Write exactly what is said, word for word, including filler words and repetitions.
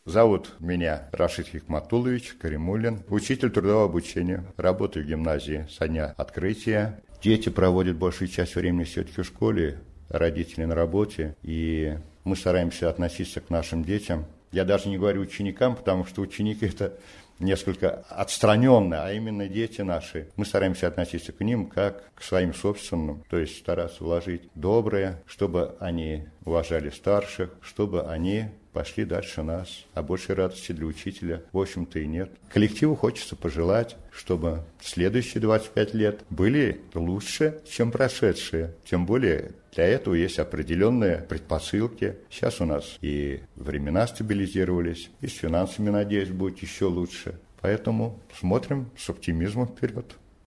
Зовут меня Рашид Хикматуллович Каримуллин, учитель трудового обучения. Работаю в гимназии со дня открытия. Дети проводят большую часть времени все-таки в школе, родители на работе, и мы стараемся относиться к нашим детям. Я даже не говорю ученикам, потому что ученики – это несколько отстраненно, а именно дети наши. Мы стараемся относиться к ним как к своим собственным, то есть стараться вложить доброе, чтобы они уважали старших, чтобы они пошли дальше нас. А большей радости для учителя, в общем-то, и нет. Коллективу хочется пожелать, чтобы следующие двадцать пять лет были лучше, чем прошедшие. Тем более для этого есть определенные предпосылки. Сейчас у нас и времена стабилизировались, и с финансами, надеюсь, будет еще лучше. Поэтому смотрим с оптимизмом вперед.